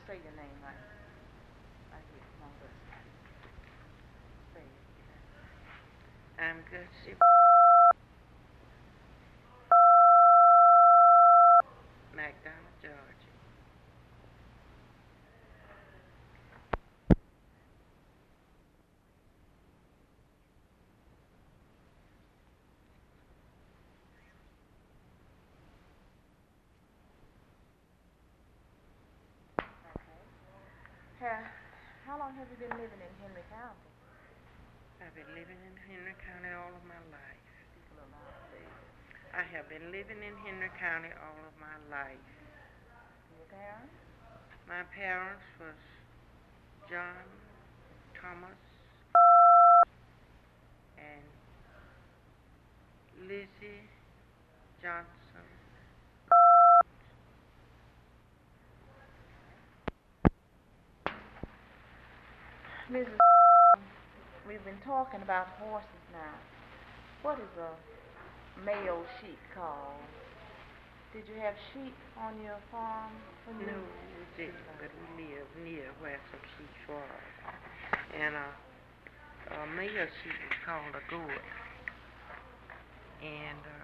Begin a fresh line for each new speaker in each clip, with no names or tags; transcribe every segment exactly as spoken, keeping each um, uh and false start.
say your name right. Right here. Come on, good. Say it.
I'm Gussie McDonough, Georgia.
Okay. Yeah. How long have you been living in Henry County?
I've been living in Henry County all of my life.
Speak a little louder, please.
I have been living in Henry County all of my life.
Your parents?
My parents was John Thomas and Lizzie Johnson.
Missus We've been talking about horses now. What is a male sheep called? Did you have sheep on your farm? When
No,
you...
we didn't, but we live near where some sheep was. And a, a male sheep was called a goat. And a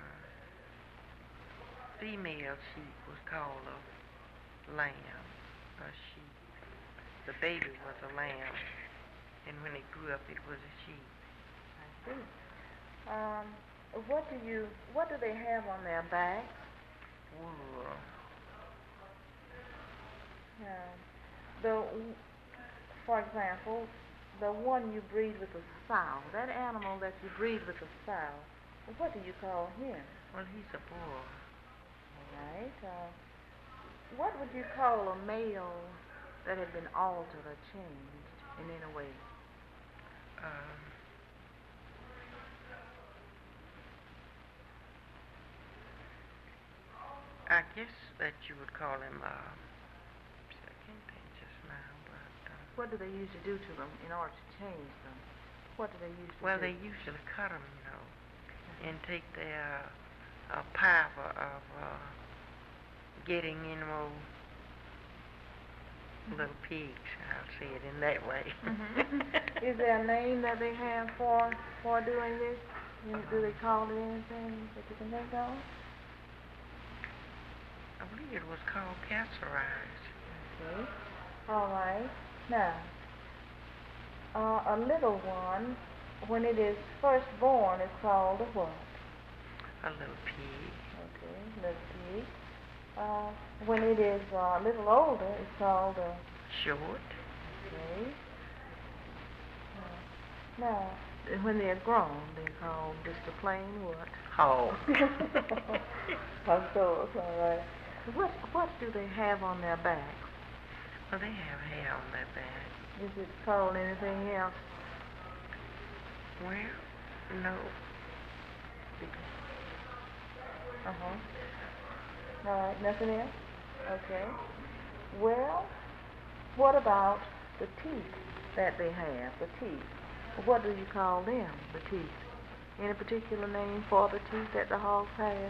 female sheep was called a lamb, a sheep. The baby was a lamb, and when it grew up, it was a sheep.
I see. Um, what do you, what do they have on their backs?
Wool.
Uh, the, for example, the one you breed with a sow, that animal that you breed with a sow, what do you call him?
Well, he's a bull.
All right. Uh, what would you call a male that had been altered or changed in any way?
Um, I guess that you would call him, uh, I can't think just now, but... Uh,
What do they usually do to them in order to change them? What do they usually
well,
do?
they usually cut them, you know, and take their uh, power of uh, getting in more little pigs. I'll say it in that way.
Mm-hmm. Is there a name that they have for for doing this? You, do they call it anything that you can think of?
I believe it was called castorize.
Okay. All right. Now, uh, a little one, when it is first born, is called a what?
A little pig.
Okay, little pig. Uh, when it is uh, a little older, it's called a...
Short.
Okay. Uh, now, when they're grown, they're called just a plain what?
Hog.
Of course, all right. What, what do they have on their backs?
Well, they have hair on their back.
Is it called anything else?
Well, no.
Uh-huh. All right, nothing else? Okay. Well, what about the teeth that they have, the teeth? What do you call them, the teeth? Any particular name for the teeth that the hogs have?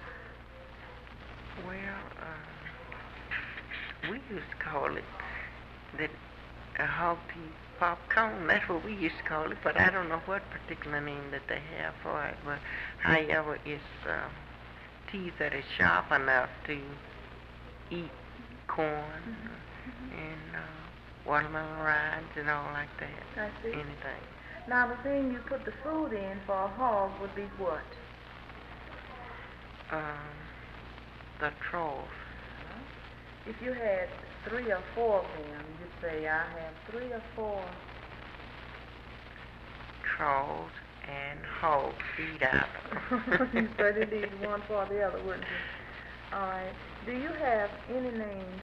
Well, uh, we used to call it that a hog teeth popcorn. That's what we used to call it, but I don't know what particular name that they have for it. But however, it's uh, teeth that are sharp enough to eat corn mm-hmm. and uh, watermelon rinds and all like that.
I see.
Anything.
Now, the thing you put the food in for a hog would be what?
Um, the trough.
If you had three or four of them, you'd say, I have three or four
troughs and hogs feed out of
You certainly need one for the other, wouldn't you? All right. Do you have any names